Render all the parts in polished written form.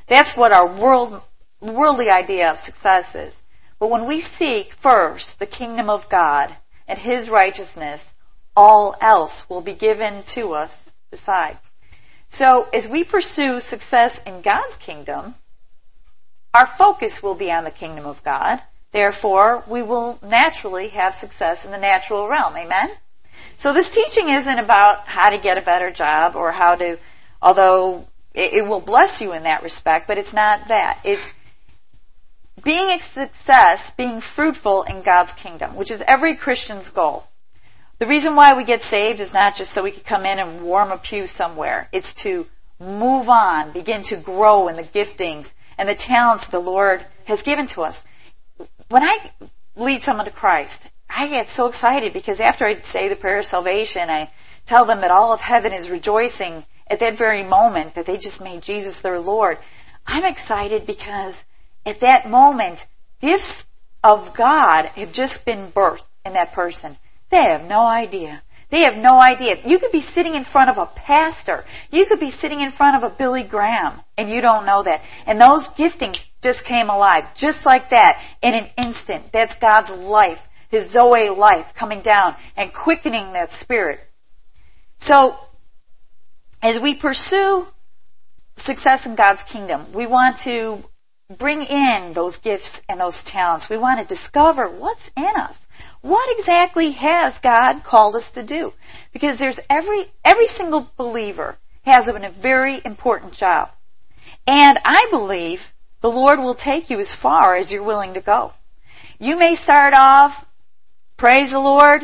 That's what our worldly idea of success is. But when we seek first the kingdom of God and His righteousness, all else will be given to us beside. So as we pursue success in God's kingdom, our focus will be on the kingdom of God. Therefore, we will naturally have success in the natural realm. Amen? So this teaching isn't about how to get a better job or how to, although it will bless you in that respect, but it's not that. It's being a success, being fruitful in God's kingdom, which is every Christian's goal. The reason why we get saved is not just so we can come in and warm a pew somewhere. It's to move on, begin to grow in the giftings and the talents the Lord has given to us. When I lead someone to Christ, I get so excited because after I say the prayer of salvation, I tell them that all of heaven is rejoicing at that very moment that they just made Jesus their Lord. I'm excited because at that moment, gifts of God have just been birthed in that person. They have no idea. They have no idea. You could be sitting in front of a pastor. You could be sitting in front of a Billy Graham, and you don't know that. And those giftings just came alive, just like that, in an instant. That's God's life, His Zoe life coming down and quickening that spirit. So, as we pursue success in God's kingdom, we want to bring in those gifts and those talents. We want to discover what's in us. What exactly has God called us to do? Because there's every single believer has a very important job. And I believe the Lord will take you as far as you're willing to go. You may start off, praise the Lord,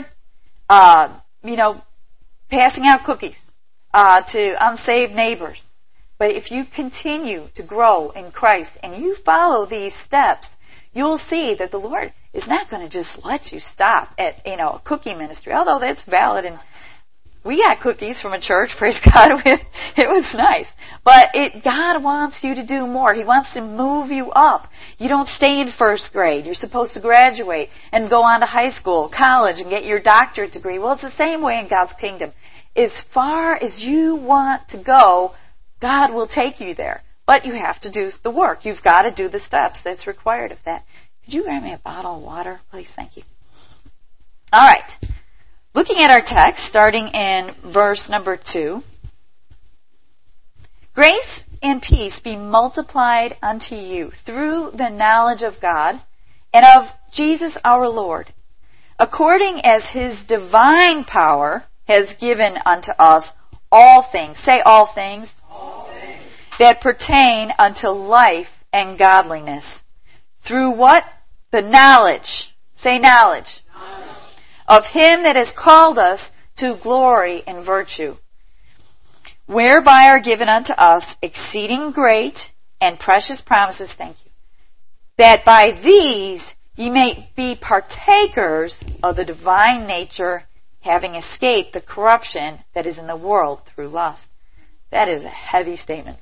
passing out cookies to unsaved neighbors. But if you continue to grow in Christ and you follow these steps, you'll see that the Lord is not going to just let you stop at, a cookie ministry, although that's valid. And we got cookies from a church, praise God. It was nice. But God wants you to do more. He wants to move you up. You don't stay in first grade. You're supposed to graduate and go on to high school, college, and get your doctorate degree. Well, it's the same way in God's kingdom. As far as you want to go, God will take you there. But you have to do the work. You've got to do the steps that's required of that. Could you grab me a bottle of water, please? Thank you. All right. Looking at our text, starting in verse number 2. Grace and peace be multiplied unto you through the knowledge of God and of Jesus our Lord, according as His divine power has given unto us all things. Say all things. All things. That pertain unto life and godliness. Through what? The knowledge. Say knowledge. Knowledge. Of Him that has called us to glory and virtue, whereby are given unto us exceeding great and precious promises, thank you, that by these ye may be partakers of the divine nature, having escaped the corruption that is in the world through lust. That is a heavy statement.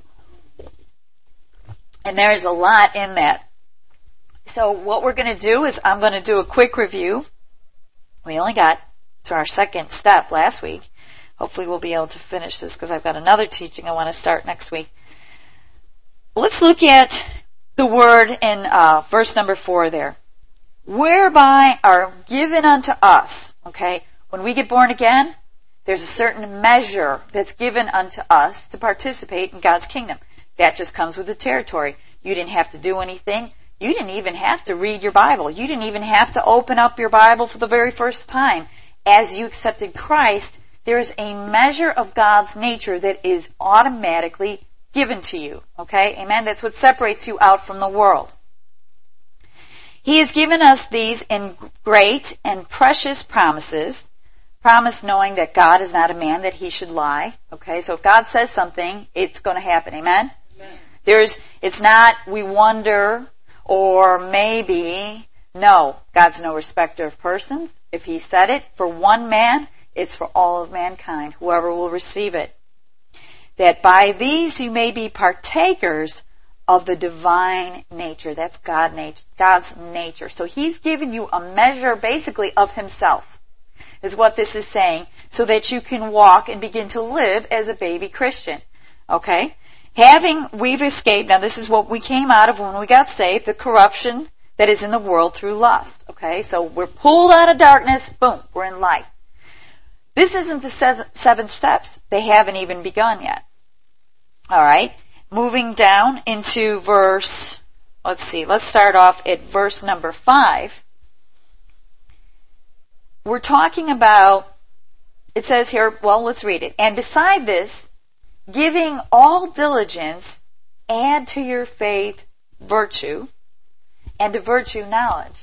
And there is a lot in that. So what we're going to do is I'm going to do a quick review. We only got to our second step last week. Hopefully we'll be able to finish this because I've got another teaching I want to start next week. Let's look at the word in verse number 4 there. Whereby are given unto us. Okay, when we get born again, there's a certain measure that's given unto us to participate in God's kingdom. That just comes with the territory. You didn't have to do anything. You didn't even have to read your Bible. You didn't even have to open up your Bible for the very first time. As you accepted Christ, there is a measure of God's nature that is automatically given to you. Okay? Amen? That's what separates you out from the world. He has given us these in great and precious promises. Promise knowing that God is not a man that He should lie. Okay? So if God says something, it's going to happen. Amen? Amen. It's not we wonder or maybe. No, God's no respecter of persons. If He said it for one man, it's for all of mankind, whoever will receive it. That by these you may be partakers of the divine nature. That's God's nature. So He's given you a measure basically of Himself, is what this is saying, so that you can walk and begin to live as a baby Christian. Okay? We've escaped, now this is what we came out of when we got saved, the corruption that is in the world through lust. Okay, so we're pulled out of darkness, boom, we're in light. This isn't the 7 steps. They haven't even begun yet. Alright, moving down into verse, let's start off at verse number 5. We're talking about, it says here, well, let's read it. And beside this, giving all diligence, add to your faith virtue, and to virtue knowledge.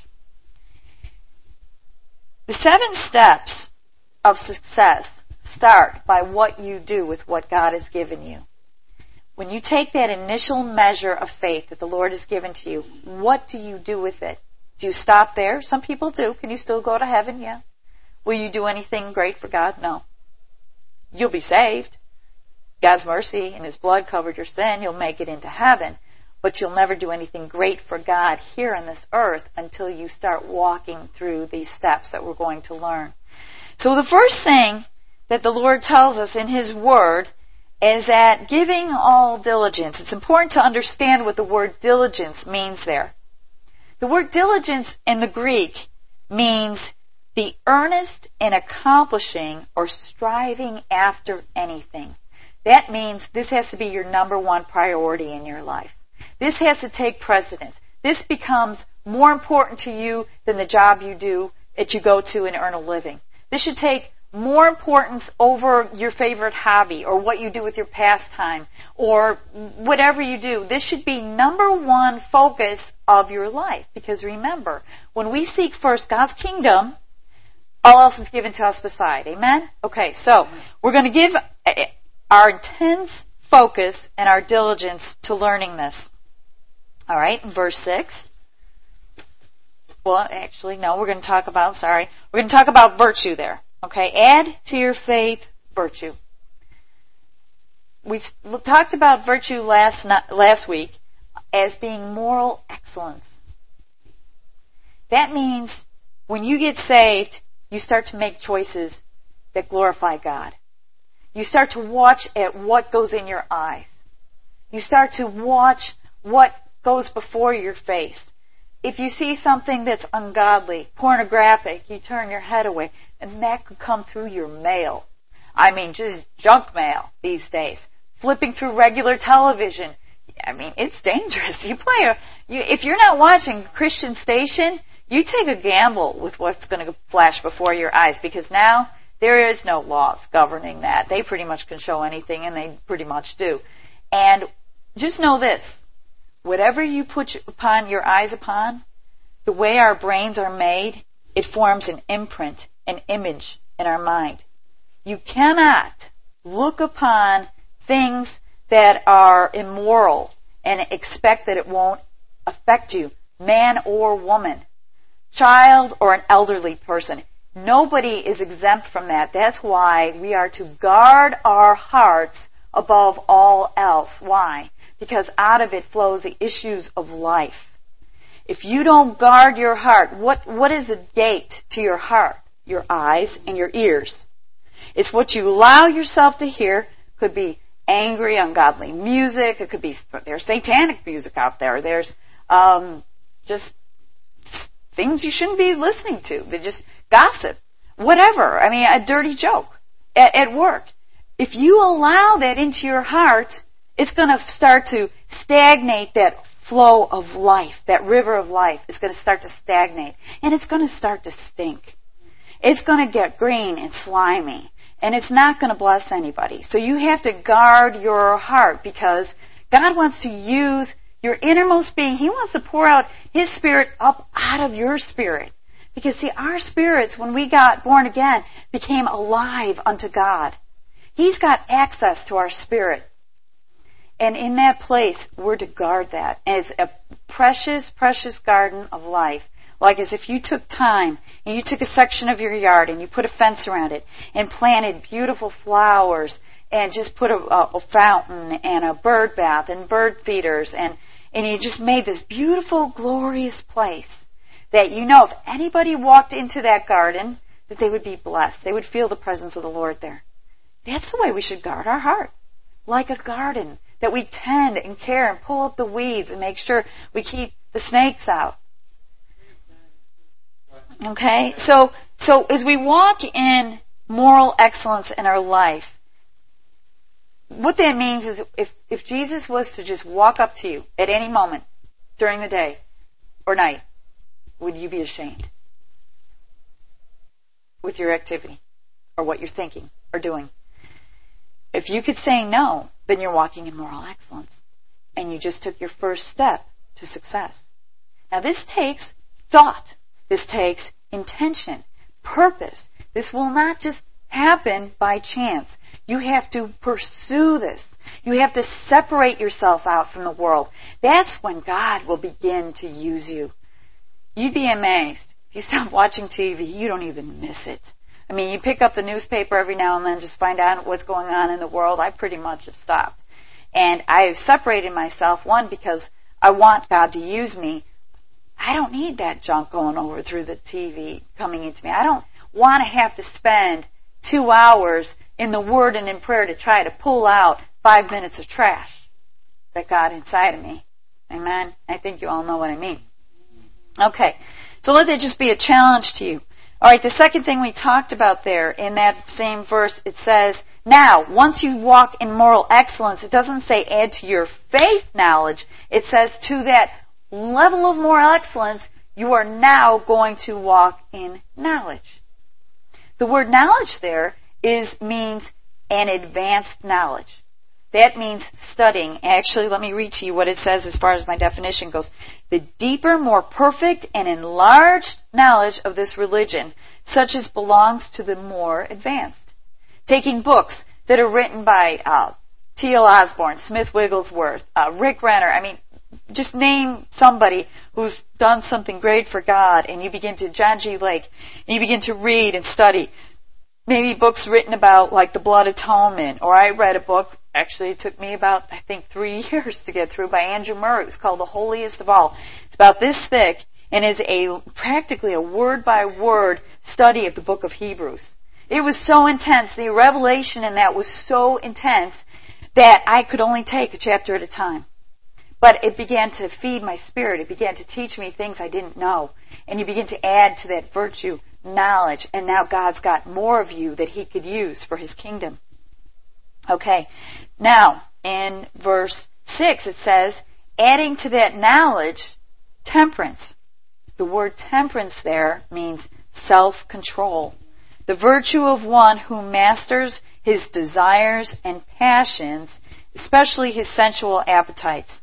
The 7 steps of success start by what you do with what God has given you. When you take that initial measure of faith that the Lord has given to you, what do you do with it? Do you stop there? Some people do. Can you still go to heaven? Yeah. Will you do anything great for God? No. You'll be saved. God's mercy and His blood covered your sin. You'll make it into heaven. But you'll never do anything great for God here on this earth until you start walking through these steps that we're going to learn. So the first thing that the Lord tells us in His Word is that giving all diligence. It's important to understand what the word diligence means there. The word diligence in the Greek means the earnest in accomplishing or striving after anything. That means this has to be your number one priority in your life. This has to take precedence. This becomes more important to you than the job you do that you go to and earn a living. This should take more importance over your favorite hobby or what you do with your pastime or whatever you do. This should be number one focus of your life. Because remember, when we seek first God's kingdom, all else is given to us beside. Amen? Okay, so we're going to give our intense focus and our diligence to learning this. All right, in verse 6. Well, actually, no, we're going to talk about virtue there. Okay, add to your faith virtue. We talked about virtue last week as being moral excellence. That means when you get saved, you start to make choices that glorify God. You start to watch at what goes in your eyes. You start to watch what goes before your face. If you see something that's ungodly, pornographic, you turn your head away, and that could come through your mail. I mean, just junk mail these days. Flipping through regular television. I mean, it's dangerous. If you're not watching Christian station, you take a gamble with what's going to flash before your eyes, because now there is no laws governing that. They pretty much can show anything, and they pretty much do. And just know this. Whatever you put your eyes upon, the way our brains are made, it forms an imprint, an image in our mind. You cannot look upon things that are immoral and expect that it won't affect you, man or woman, child or an elderly person. Nobody is exempt from that. That's why we are to guard our hearts above all else. Why? Because out of it flows the issues of life. If you don't guard your heart, what is the gate to your heart? Your eyes and your ears. It's what you allow yourself to hear. Could be angry, ungodly music. It could be, there's satanic music out there. There's just things you shouldn't be listening to. They just gossip. Whatever. I mean, a dirty joke at work. If you allow that into your heart, it's going to start to stagnate that flow of life, that river of life. It's going to start to stagnate. And it's going to start to stink. It's going to get green and slimy. And it's not going to bless anybody. So you have to guard your heart, because God wants to use your innermost being. He wants to pour out His Spirit up out of your spirit. Because see, our spirits, when we got born again, became alive unto God. He's got access to our spirit. And in that place, we're to guard that. And it's a precious, precious garden of life. Like as if you took time and you took a section of your yard and you put a fence around it and planted beautiful flowers and just put a fountain and a bird bath and bird feeders and you just made this beautiful, glorious place that you know if anybody walked into that garden that they would be blessed. They would feel the presence of the Lord there. That's the way we should guard our heart. Like a garden that we tend and care and pull up the weeds and make sure we keep the snakes out. Okay? So as we walk in moral excellence in our life, what that means is if Jesus was to just walk up to you at any moment during the day or night, would you be ashamed with your activity or what you're thinking or doing? If you could say no, then you're walking in moral excellence and you just took your first step to success. Now this takes thought. This takes intention, purpose. This will not just happen by chance. You have to pursue this. You have to separate yourself out from the world. That's when God will begin to use you. You'd be amazed. If you stop watching TV, you don't even miss it. I mean, you pick up the newspaper every now and then, just find out what's going on in the world. I pretty much have stopped. And I've separated myself, one, because I want God to use me. I don't need that junk going over through the TV coming into me. I don't want to have to spend 2 hours in the Word and in prayer to try to pull out 5 minutes of trash that got inside of me. Amen? I think you all know what I mean. Okay, so let that just be a challenge to you. All right, the second thing we talked about there in that same verse, it says, now, once you walk in moral excellence, it doesn't say add to your faith knowledge. It says to that level of moral excellence, you are now going to walk in knowledge. The word knowledge there means an advanced knowledge. That means studying. Actually, let me read to you what it says as far as my definition goes. The deeper, more perfect, and enlarged knowledge of this religion, such as belongs to the more advanced. Taking books that are written by T.L. Osborne, Smith Wigglesworth, Rick Renner, I mean, just name somebody who's done something great for God, and you begin to, John G. Lake, and you begin to read and study. Maybe books written about, like, the blood atonement, or I read a book, actually it took me about, I think, 3 years to get through, by Andrew Murray. It was called The Holiest of All. It's about this thick, and is practically a word-by-word study of the book of Hebrews. It was so intense, the revelation in that was so intense, that I could only take a chapter at a time. But it began to feed my spirit. It began to teach me things I didn't know. And you begin to add to that virtue knowledge. And now God's got more of you that He could use for His kingdom. Okay. Now, in verse 6, it says, adding to that knowledge, temperance. The word temperance there means self-control. The virtue of one who masters his desires and passions, especially his sensual appetites.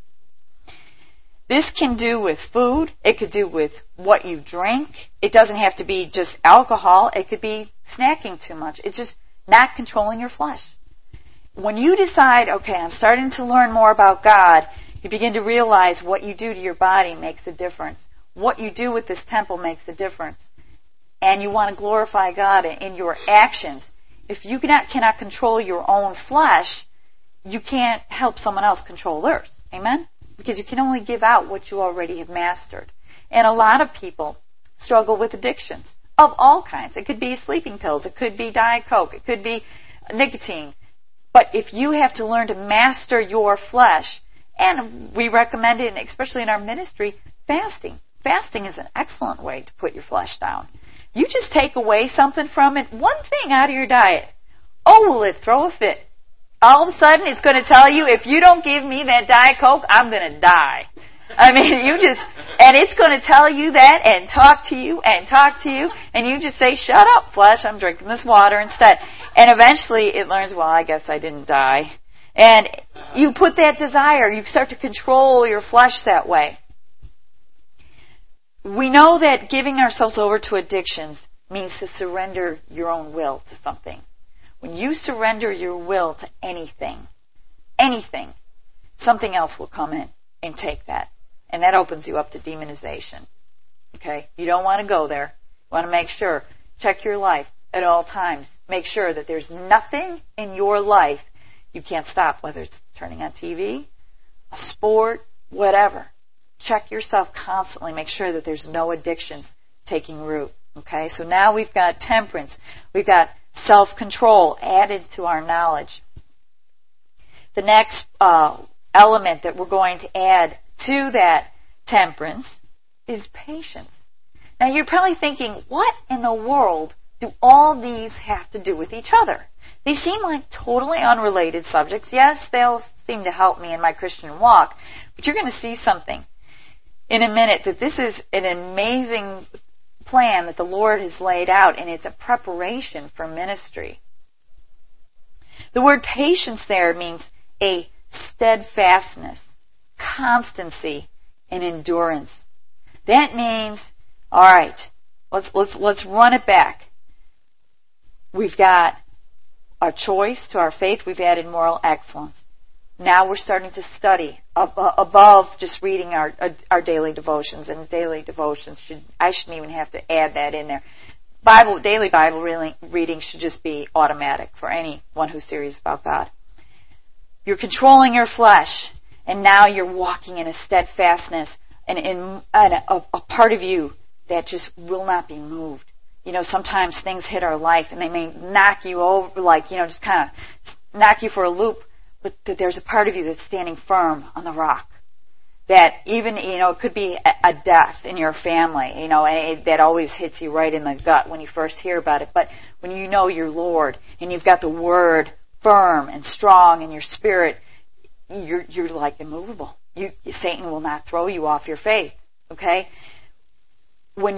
This can do with food. It could do with what you drink. It doesn't have to be just alcohol. It could be snacking too much. It's just not controlling your flesh. When you decide, okay, I'm starting to learn more about God, you begin to realize what you do to your body makes a difference. What you do with this temple makes a difference. And you want to glorify God in your actions. If you cannot control your own flesh, you can't help someone else control theirs. Amen? Because you can only give out what you already have mastered. And a lot of people struggle with addictions of all kinds. It could be sleeping pills. It could be Diet Coke. It could be nicotine. But if you have to learn to master your flesh, and we recommend it, especially in our ministry, fasting. Fasting is an excellent way to put your flesh down. You just take away something from it, one thing out of your diet. Oh, will it throw a fit? All of a sudden, it's going to tell you, if you don't give me that Diet Coke, I'm going to die. I mean, and it's going to tell you that and talk to you, and you just say, shut up, flesh, I'm drinking this water instead. And eventually it learns, well, I guess I didn't die. And you put that desire, you start to control your flesh that way. We know that giving ourselves over to addictions means to surrender your own will to something. When you surrender your will to anything, something else will come in and take that. And that opens you up to demonization. Okay? You don't want to go there. You want to make sure, check your life at all times. Make sure that there's nothing in your life you can't stop, whether it's turning on TV, a sport, whatever. Check yourself constantly. Make sure that there's no addictions taking root. Okay? So now we've got temperance. We've got self-control added to our knowledge. The next element that we're going to add to that temperance is patience. Now you're probably thinking, what in the world do all these have to do with each other? They seem like totally unrelated subjects. Yes, they'll seem to help me in my Christian walk, but you're going to see something in a minute that this is an amazing plan that the Lord has laid out, and it's a preparation for ministry. The word patience there means a steadfastness, constancy, and endurance. That means, all right, let's run it back. We've got our choice to our faith. We've added moral excellence. Now we're starting to study above just reading our daily devotions, and daily devotions I shouldn't even have to add that in there. Daily Bible reading should just be automatic for anyone who's serious about God. You're controlling your flesh, and now you're walking in a steadfastness and a part of you that just will not be moved. You know, sometimes things hit our life and they may knock you over, just kind of knock you for a loop, but that there's a part of you that's standing firm on the rock. That even, it could be a death in your family, and that always hits you right in the gut when you first hear about it. But when you know your Lord and you've got the Word firm and strong in your spirit, you're like immovable. Satan will not throw you off your faith, okay? Let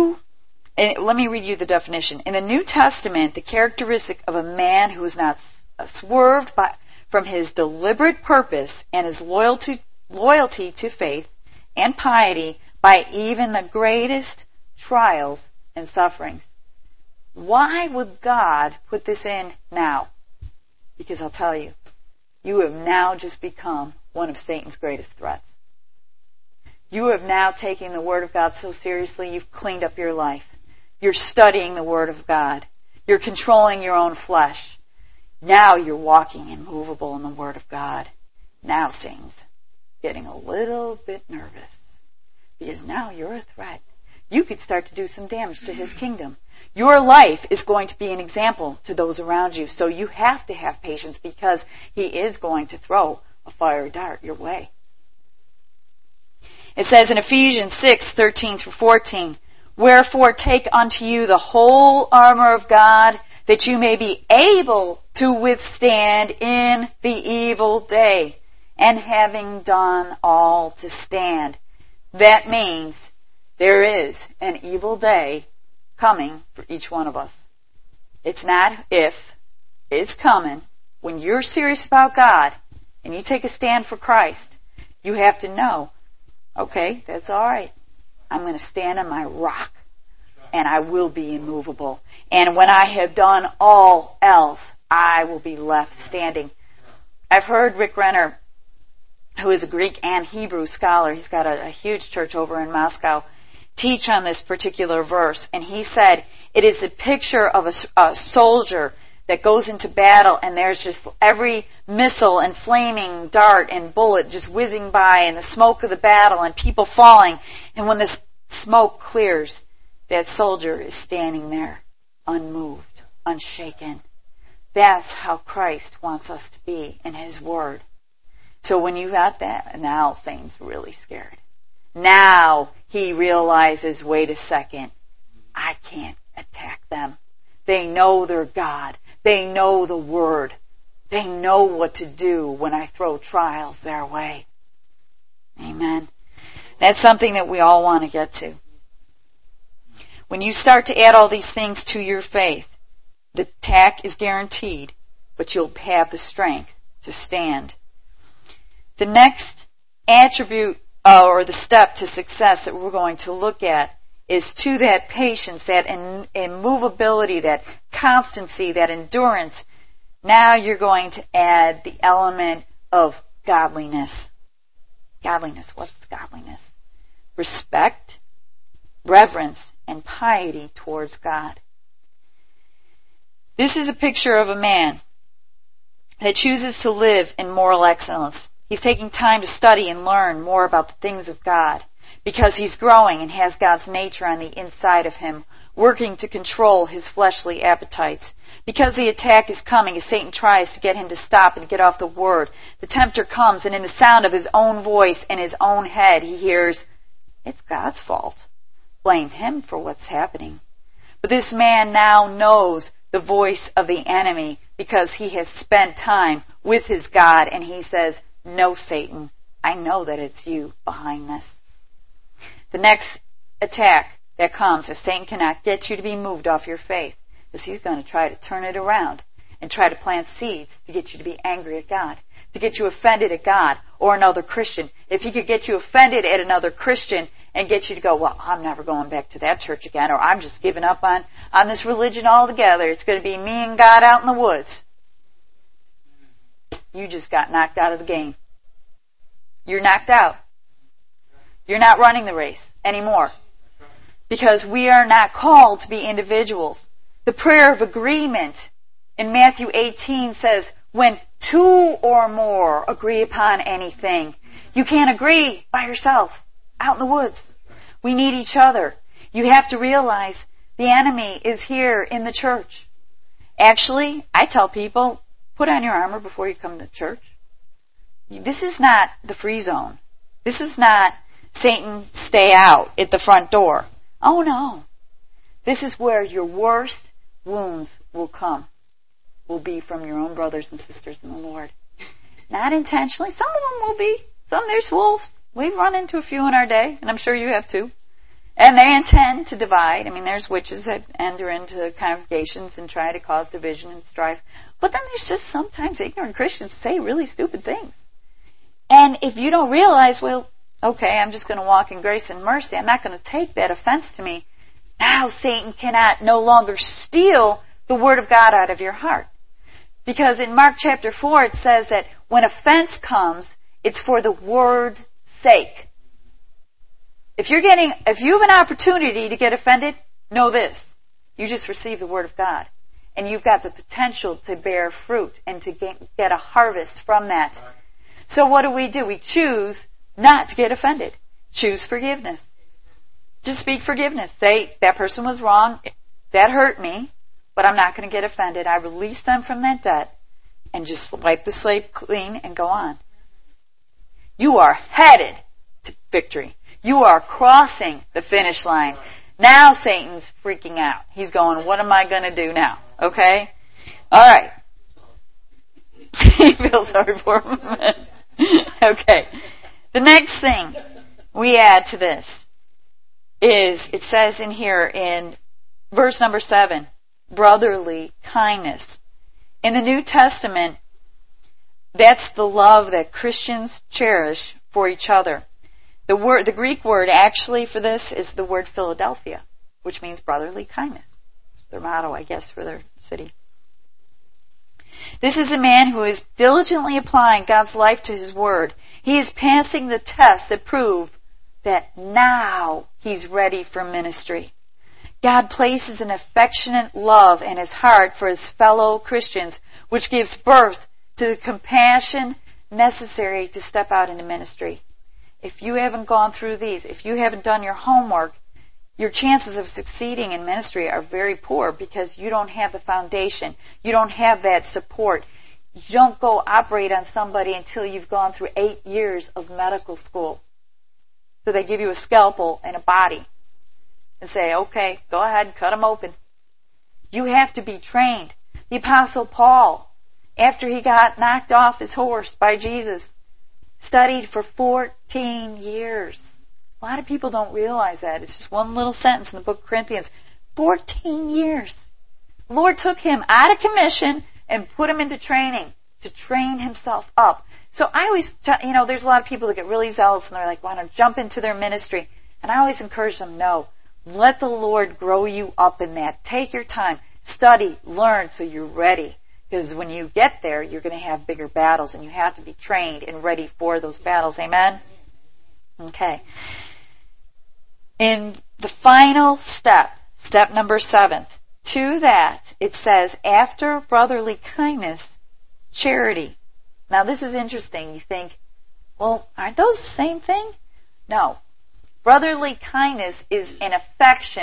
me read you the definition. In the New Testament, the characteristic of a man who is not swerved from his deliberate purpose and his loyalty to faith and piety by even the greatest trials and sufferings. Why would God put this in now? Because I'll tell you, you have now just become one of Satan's greatest threats. You have now taken the Word of God so seriously, you've cleaned up your life. You're studying the Word of God. You're controlling your own flesh. Now you're walking immovable in the Word of God. Now Satan's getting a little bit nervous, because now you're a threat. You could start to do some damage to his kingdom. Your life is going to be an example to those around you, so you have to have patience, because he is going to throw a fiery dart your way. It says in Ephesians 6:13-14, "Wherefore take unto you the whole armor of God, that you may be able to withstand in the evil day, and having done all to stand." That means there is an evil day coming for each one of us. It's not if, it's coming. When you're serious about God and you take a stand for Christ, you have to know, okay, that's all right. I'm going to stand on my rock, and I will be immovable. And when I have done all else, I will be left standing. I've heard Rick Renner, who is a Greek and Hebrew scholar, he's got a huge church over in Moscow, teach on this particular verse. And he said it is a picture of a soldier that goes into battle, and there's just every missile and flaming dart and bullet just whizzing by, and the smoke of the battle and people falling. And when this smoke clears, that soldier is standing there, unmoved, unshaken. That's how Christ wants us to be in His Word. So when you got that, now Satan's really scared. Now he realizes, wait a second, I can't attack them. They know their God. They know the Word. They know what to do when I throw trials their way. Amen. That's something that we all want to get to. When you start to add all these things to your faith, the attack is guaranteed, but you'll have the strength to stand. The next attribute or the step to success that we're going to look at is to that patience, that immovability, that constancy, that endurance. Now you're going to add the element of godliness. Godliness, what's godliness? Respect, reverence, and piety towards God. This is a picture of a man that chooses to live in moral excellence. He's taking time to study and learn more about the things of God because he's growing and has God's nature on the inside of him, working to control his fleshly appetites. Because the attack is coming, as Satan tries to get him to stop and get off the word, the tempter comes, and in the sound of his own voice and his own head, he hears, "It's God's fault. Blame him for what's happening." But this man now knows the voice of the enemy because he has spent time with his God, and he says, "No, Satan, I know that it's you behind this." The next attack that comes, if Satan cannot get you to be moved off your faith, is he's going to try to turn it around and try to plant seeds to get you to be angry at God, to get you offended at God or another Christian. If he could get you offended at another Christian and get you to go, "Well, I'm never going back to that church again," or "I'm just giving up on this religion altogether. It's going to be me and God out in the woods." You just got knocked out of the game. You're knocked out. You're not running the race anymore. Because we are not called to be individuals. The prayer of agreement in Matthew 18 says, when two or more agree upon anything. You can't agree by yourself out in the woods. We need each other. You have to realize the enemy is here in the church. Actually, I tell people, put on your armor before you come to church. This is not the free zone. This is not Satan, stay out at the front door. Oh no. This is where your worst wounds will come. Will be from your own brothers and sisters in the Lord. Not intentionally. Some of them will be. Some there's wolves. We've run into a few in our day, and I'm sure you have too. And they intend to divide. I mean, there's witches that enter into congregations and try to cause division and strife. But then there's just sometimes ignorant Christians say really stupid things. And if you don't realize, well, okay, I'm just going to walk in grace and mercy, I'm not going to take that offense to me. Now Satan cannot no longer steal the Word of God out of your heart. Because in Mark chapter 4 it says that when offense comes, it's for the Word's sake. If you have an opportunity to get offended, know this. You just received the Word of God. And you've got the potential to bear fruit and to get a harvest from that. So what do? We choose not to get offended. Choose forgiveness. Just speak forgiveness. Say, that person was wrong. That hurt me. But I'm not going to get offended. I release them from that debt. And just wipe the slate clean and go on. You are headed to victory. You are crossing the finish line. Now Satan's freaking out. He's going, what am I going to do now? Okay? All right. He feels sorry for him. Okay. The next thing we add to this is, it says in here in verse number 7, brotherly kindness. In the New Testament, that's the love that Christians cherish for each other. The Greek word actually for this is the word Philadelphia, which means brotherly kindness. It's their motto, I guess, for their city. This is a man who is diligently applying God's life to his word. He is passing the tests that prove that now he's ready for ministry. God places an affectionate love in his heart for his fellow Christians, which gives birth to the compassion necessary to step out into ministry. If you haven't gone through these, if you haven't done your homework, your chances of succeeding in ministry are very poor because you don't have the foundation. You don't have that support. You don't go operate on somebody until you've gone through 8 years of medical school. So they give you a scalpel and a body and say, okay, go ahead, cut them open. You have to be trained. The Apostle Paul, after he got knocked off his horse by Jesus, studied for 14 years. A lot of people don't realize that. It's just one little sentence in the book of Corinthians. 14 years. The Lord took him out of commission and put him into training to train himself up. So I always, there's a lot of people that get really zealous and they're like, want to jump into their ministry. And I always encourage them, no. Let the Lord grow you up in that. Take your time. Study, learn so you're ready. Because when you get there, you're going to have bigger battles and you have to be trained and ready for those battles. Amen? Okay. In the final step number 7, to that, it says, after brotherly kindness, charity. Now this is interesting. You think, well, aren't those the same thing? No. Brotherly kindness is an affection.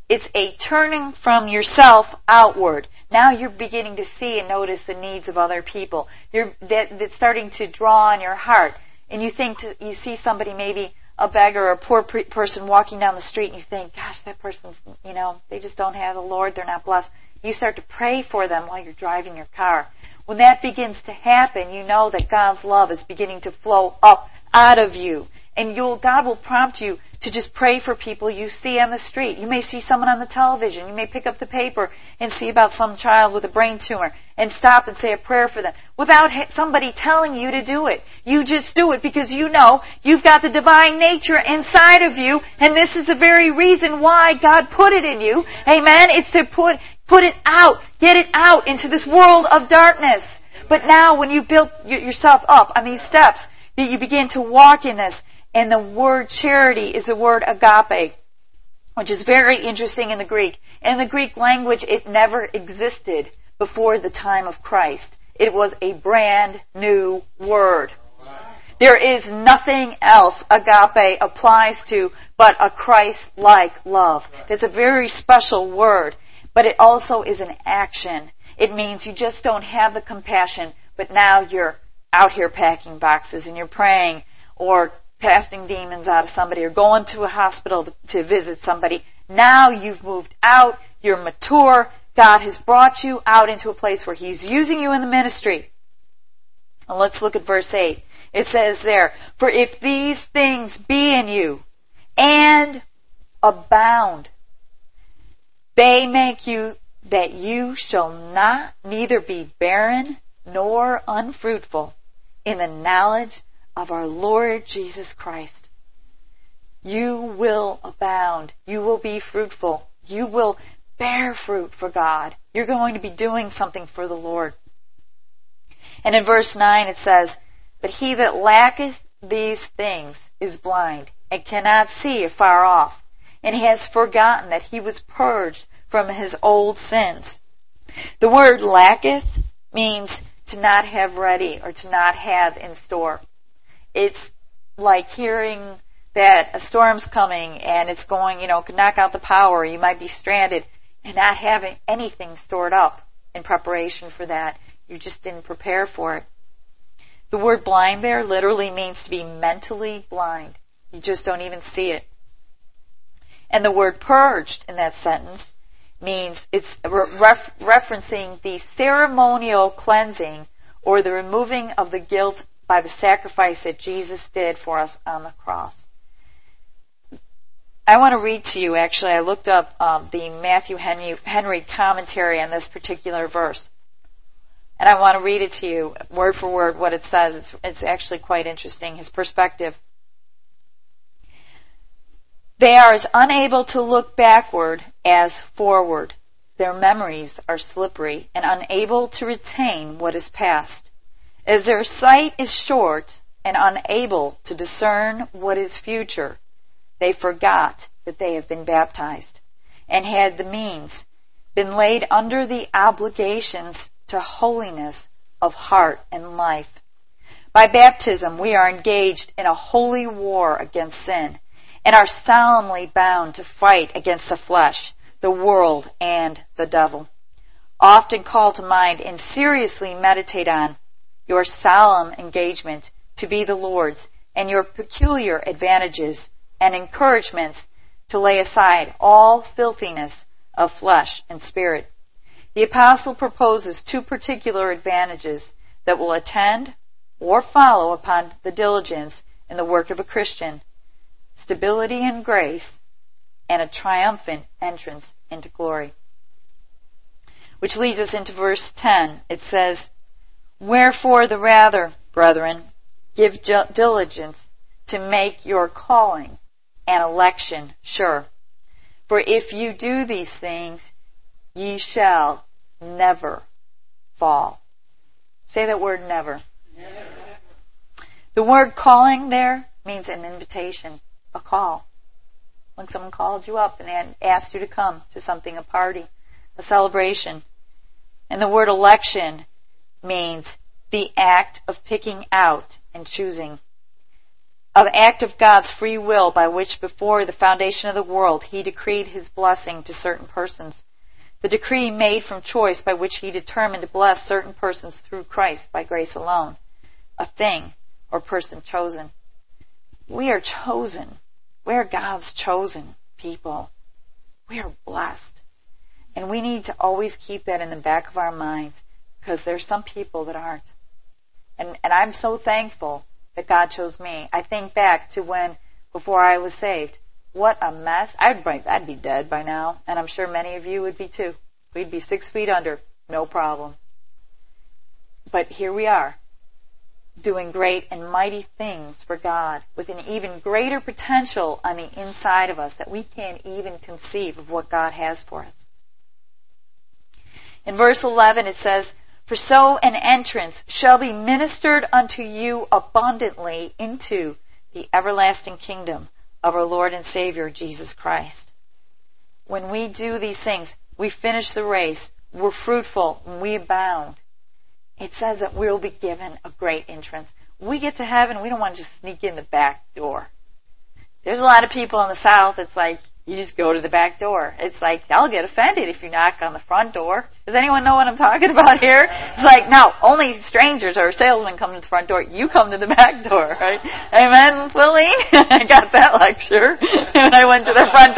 It's a turning from yourself outward. Now you're beginning to see and notice the needs of other people. That's starting to draw on your heart. And you see somebody, maybe a beggar or a poor person walking down the street, and you think, gosh, that person's, they just don't have the Lord, they're not blessed. You start to pray for them while you're driving your car. When that begins to happen, you know that God's love is beginning to flow up out of you. And God will prompt you to just pray for people you see on the street. You may see someone on the television. You may pick up the paper and see about some child with a brain tumor and stop and say a prayer for them without somebody telling you to do it. You just do it because you know you've got the divine nature inside of you, and this is the very reason why God put it in you. Amen? It's to put it out, get it out into this world of darkness. But now when you build yourself up on these steps, that you begin to walk in this. And the word charity is the word agape, which is very interesting in the Greek. In the Greek language, it never existed before the time of Christ. It was a brand new word. There is nothing else agape applies to but a Christ-like love. It's a very special word, but it also is an action. It means you just don't have the compassion, but now you're out here packing boxes and you're praying or casting demons out of somebody or going to a hospital to visit somebody. Now you've moved out, you're mature, God has brought you out into a place where He's using you in the ministry. And let's look at verse 8. It says there, for if these things be in you and abound, they make you that you shall not neither be barren nor unfruitful in the knowledge of our Lord Jesus Christ. You will abound. You will be fruitful. You will bear fruit for God. You're going to be doing something for the Lord. And in verse 9 it says, but he that lacketh these things is blind, and cannot see afar off, and he has forgotten that he was purged from his old sins. The word lacketh means to not have ready or to not have in store. It's like hearing that a storm's coming and it's going, could knock out the power. You might be stranded and not having anything stored up in preparation for that. You just didn't prepare for it. The word blind there literally means to be mentally blind. You just don't even see it. And the word purged in that sentence means it's referencing the ceremonial cleansing or the removing of the guilt by the sacrifice that Jesus did for us on the cross. I want to read to you, actually, I looked up the Matthew Henry commentary on this particular verse. And I want to read it to you, word for word, what it says. It's actually quite interesting, his perspective. They are as unable to look backward as forward. Their memories are slippery and unable to retain what is past. As their sight is short and unable to discern what is future, they forgot that they have been baptized and had the means, been laid under the obligations to holiness of heart and life. By baptism, we are engaged in a holy war against sin and are solemnly bound to fight against the flesh, the world, and the devil. Often call to mind and seriously meditate on your solemn engagement to be the Lord's, and your peculiar advantages and encouragements to lay aside all filthiness of flesh and spirit. The apostle proposes two particular advantages that will attend or follow upon the diligence in the work of a Christian: stability in grace and a triumphant entrance into glory. Which leads us into verse 10. It says, wherefore the rather, brethren, give diligence to make your calling and election sure. For if you do these things, ye shall never fall. Say that word, never. Never. The word calling there means an invitation, a call. When someone called you up and asked you to come to something, a party, a celebration. And the word election means the act of picking out and choosing. an act of God's free will by which before the foundation of the world He decreed His blessing to certain persons. The decree made from choice by which He determined to bless certain persons through Christ by grace alone. A thing or person chosen. We are chosen. We are God's chosen people. We are blessed. And we need to always keep that in the back of our minds, because there's some people that aren't. And I'm so thankful that God chose me. I think back to when, before I was saved, what a mess. I'd be dead by now, and I'm sure many of you would be too. We'd be 6 feet under, no problem. But here we are, doing great and mighty things for God, with an even greater potential on the inside of us that we can't even conceive of what God has for us. In verse 11 it says, "For so an entrance shall be ministered unto you abundantly into the everlasting kingdom of our Lord and Savior Jesus Christ." When we do these things, we finish the race, we're fruitful, and we abound. It says that we'll be given a great entrance. We get to heaven, we don't want to just sneak in the back door. There's a lot of people in the South, it's like, you just go to the back door. It's like, I'll get offended if you knock on the front door. Does anyone know what I'm talking about here? It's like, no, only strangers or salesmen come to the front door. You come to the back door, right? Amen, Lily? I got that lecture when I went to the front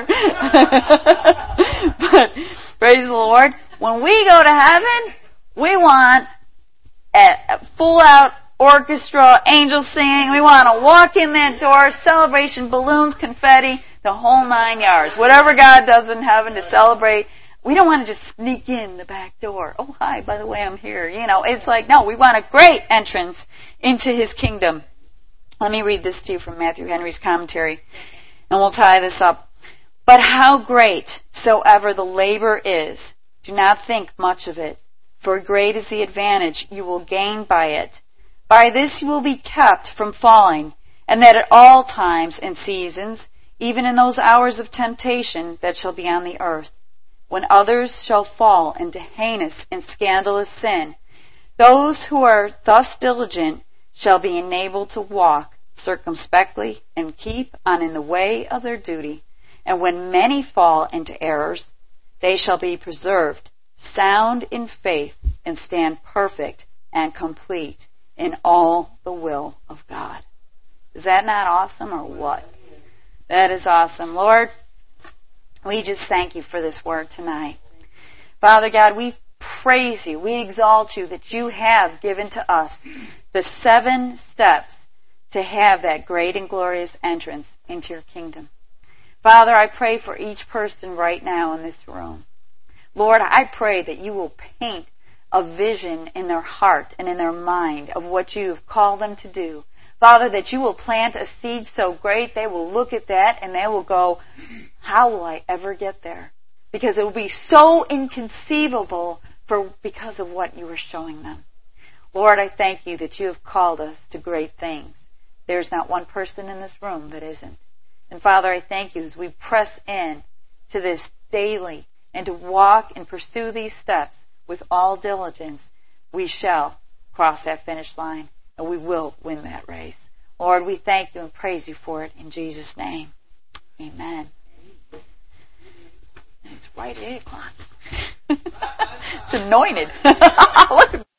door. But, praise the Lord, when we go to heaven, we want a full-out orchestra, angels singing. We want to walk in that door, celebration, balloons, confetti, the whole 9 yards. Whatever God does in heaven to celebrate, we don't want to just sneak in the back door. Oh, hi, by the way, I'm here. You know, it's like, no, we want a great entrance into His kingdom. Let me read this to you from Matthew Henry's commentary, and we'll tie this up. "But how great soever the labor is, do not think much of it, for great is the advantage you will gain by it. By this you will be kept from falling, and that at all times and seasons, even in those hours of temptation that shall be on the earth, when others shall fall into heinous and scandalous sin, those who are thus diligent shall be enabled to walk circumspectly and keep on in the way of their duty. And when many fall into errors, they shall be preserved, sound in faith, and stand perfect and complete in all the will of God." Is that not awesome or what? That is awesome. Lord, we just thank you for this word tonight. Father God, we praise you. We exalt you that you have given to us the 7 steps to have that great and glorious entrance into your kingdom. Father, I pray for each person right now in this room. Lord, I pray that you will paint a vision in their heart and in their mind of what you have called them to do. Father, that you will plant a seed so great they will look at that and they will go, how will I ever get there? Because it will be so inconceivable because of what you are showing them. Lord, I thank you that you have called us to great things. There's not one person in this room that isn't. And Father, I thank you as we press in to this daily and to walk and pursue these steps with all diligence, we shall cross that finish line. And we will win that race. Lord, we thank you and praise you for it in Jesus' name. Amen. It's right at 8 o'clock. It's anointed.